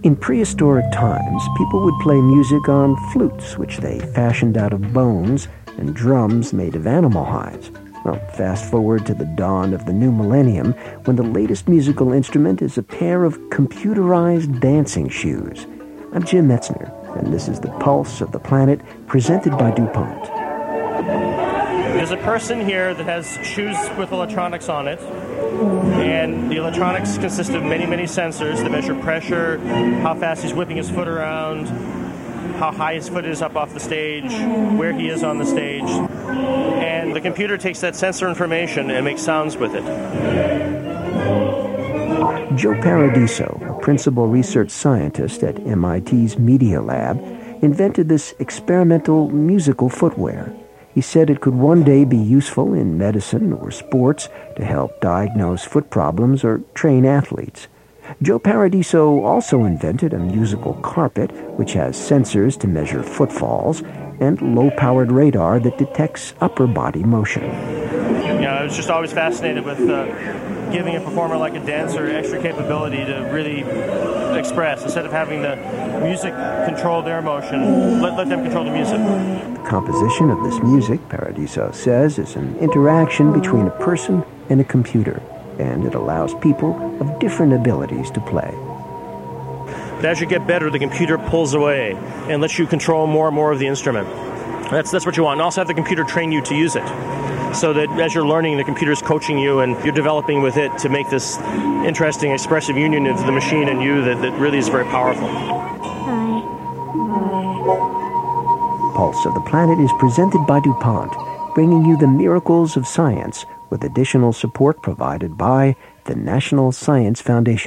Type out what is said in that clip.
In prehistoric times, people would play music on flutes, which they fashioned out of bones, and drums made of animal hides. Well, fast forward to the dawn of the new millennium, when the latest musical instrument is a pair of computerized dancing shoes. I'm Jim Metzner, and this is the Pulse of the Planet, presented by DuPont. There's a person here that has shoes with electronics on it, and the electronics consist of many, many sensors that measure pressure, how fast he's whipping his foot around, how high his foot is up off the stage, where he is on the stage, and the computer takes that sensor information and makes sounds with it. Joe Paradiso, a principal research scientist at MIT's Media Lab, invented this experimental musical footwear. He said it could one day be useful in medicine or sports to help diagnose foot problems or train athletes. Joe Paradiso also invented a musical carpet, which has sensors to measure footfalls, and low-powered radar that detects upper body motion. I was just always fascinated with giving a performer like a dancer extra capability to really express. Instead of having the music control their motion, let them control the music. The composition of this music, Paradiso says, is an interaction between a person and a computer, and it allows people of different abilities to play. As you get better, the computer pulls away and lets you control more and more of the instrument. That's what you want. And also have the computer train you to use it, so that as you're learning, the computer's coaching you and you're developing with it to make this interesting, expressive union of the machine and you that really is very powerful. Pulse of the Planet is presented by DuPont, bringing you the miracles of science with additional support provided by the National Science Foundation.